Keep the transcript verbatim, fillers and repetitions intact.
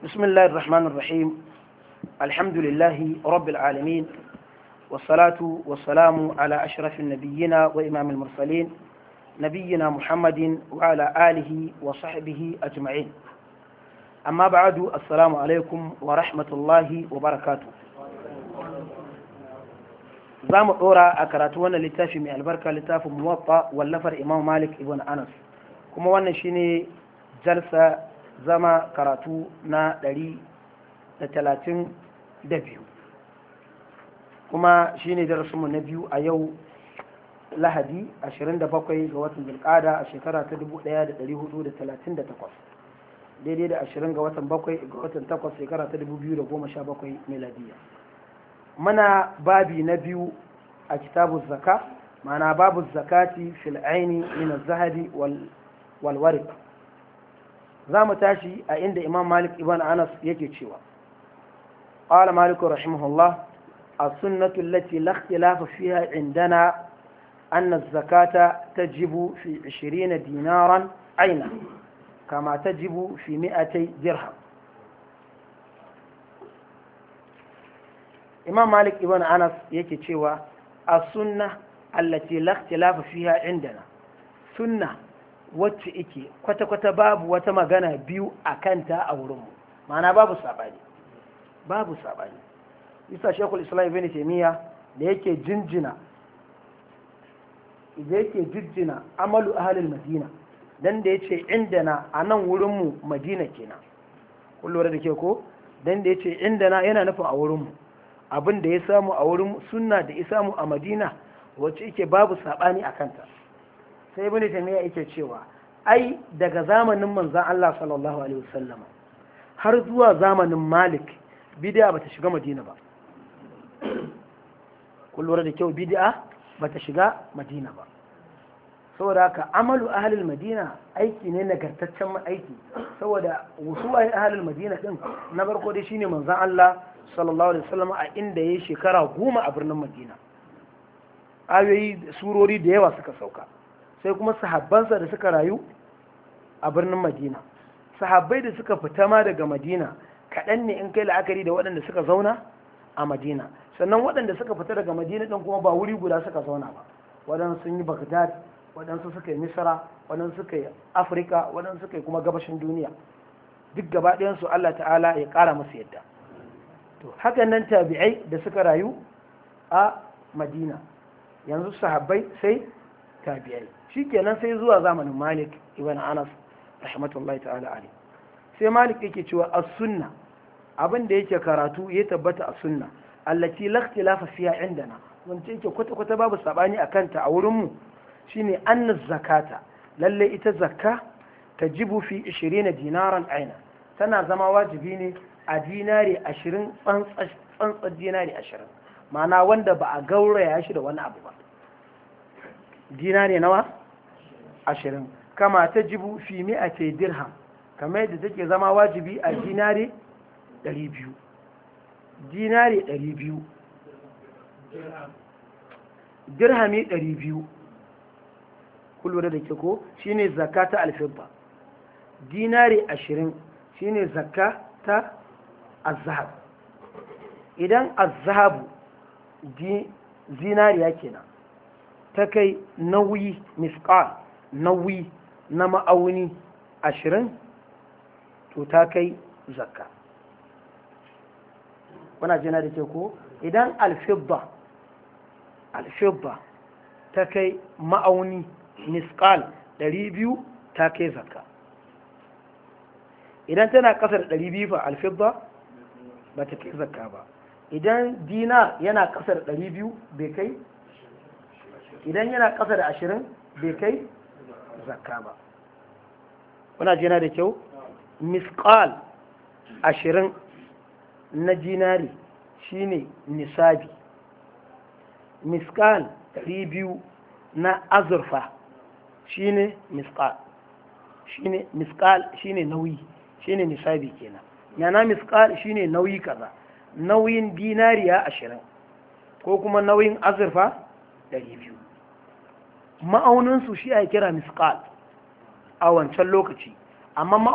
بسم الله الرحمن الرحيم الحمد لله رب العالمين والصلاة والسلام على أشرف النبيين وإمام المرسلين نبينا محمد وعلى آله وصحبه أجمعين أما بعد السلام عليكم ورحمة الله وبركاته زام أورا أكراتوانا لتافي من البركة لتافي موطأ واللفر إمام مالك ابن أنس كما وانا شيني جلسة zama karatu na ɗari da talatin da biyu kuma shi ne darasinmu na biyu a yau lahadi ashirin da bakwai ga watan zulƙada a shekara ta dubu ɗaya da ɗari hudu da talatin da takwas daidai da ashirin ga watan bakwai ga watan takwas shekara ta dubu biyu da goma sha bakwai miladiya muna babi na biyu a kitabu zaka ma'ana babu zakati fil aini min zahabi wal warik za mu tashi a inda imam malik ibn anas yake cewa qala malik rahimahullah as-sunnatu allati la ikhtilafa fiha indana anna az-zakata tajibu fi ishirina dinaran aina kama tajibu fi mi'atay dirham imam malik ibn anas yake cewa as-sunnah allati la ikhtilafa fiha indana sunnah wacce ike kwata-kwata babu wata magana biyu a kanta a wurinmu ma'ana babu saɓani babu saɓani isa shekul islam ibn taimiyya da yake jinjina da yake jinjina amalu ahalil madina dan da yace indana a nan wurinmu madina kenan kun lura da ke ko dan da yace indana yana nufin a wurinmu abin da ya samu a wurin sunna da ya samu a madina wacce ike babu saɓani a kanta sai ibn taymiya yake cewa ai daga zamanin manzon Allah sallallahu alaihi wasallam har zuwa zamanin Malik bid'a bata shiga Madina ba kun lura da kyau bid'a bata shiga Madina ba saboda haka amalu ahlul Madina aiki ne nagartaccen aiki saboda wusuwa ahlul Madina din na farko dai shine manzon Allah sallallahu alaihi wasallam a inda yayi shekara goma a birnin Madina ayoyi surori da yawa suka sauka sai kuma sahabbansa da suka rayu a birnin madina sahabbai da suka fita ma daga madina kaɗan ne in kai la'akari da waɗanda suka zauna a madina sannan waɗanda suka fita daga madina ɗin kuma ba wuri guda suka zauna ba waɗansu sun yi bagdad waɗansu suka yi misra waɗansu suka yi afirka waɗansu suka yi kuma gabashin duniya duk gaba ɗayansu allah ta'ala ya ƙara musu yadda to hakan nan tabi'ai da suka rayu a madina yanzu sahabbai sai tabi'ai shikenan sai zuwa zamanin Malik ibn Anas rahmatullahi ta'ala alaihi sai Malik yake cewa as-sunna abin da yake karatu ya tabbata a sunna allati la ikhtilafa fiha indana wanda yake kwata kwata babu sabani akan ta a wurin mu shine anna zakata lalle ita zakka tajibu fi ishirina dinaran aina tana zama wajibi ne a dinari ashirin tsantsar dinari ashirin ma'ana wanda ba a gauraya shi da wani abu ba dinari nawa ashirin kama ta jibu fi mi'ate dirham kamar yadda take zama wajibi a dinari ɗari biyu dinari ɗari biyu dirhami ɗari biyu kulwada da ke ko shine zakka ta alfibba dinari ashirin shine zakka ta azhab idan azhabu zinariya kenan ta kai nauyi misqal nauyi na ma'auni ashirin to ta kai zakka kuna jina da ke ko idan alfibba alfibba ta kai ma'auni misqal ɗari biyu ta kai zakka idan tana ƙasar ɗari biyu fa alfibba ba ta kai zakka ba idan dina yana ƙasar ɗari biyu bai kai idan yana ƙasa da ashirin bai kai zakka ba kuna jina da kyau misqal ashirin na dinari shine nisabi misqal ɗari biyu na azurfa shine misqal shine misqal shine nauyi shine nisabi kenan yana misqal shine nauyi kaza nauyin dinariya ashirin ko kuma nauyin azurfa ɗari biyu ma'auninsu shi ake kira misqal a wancan lokaci amma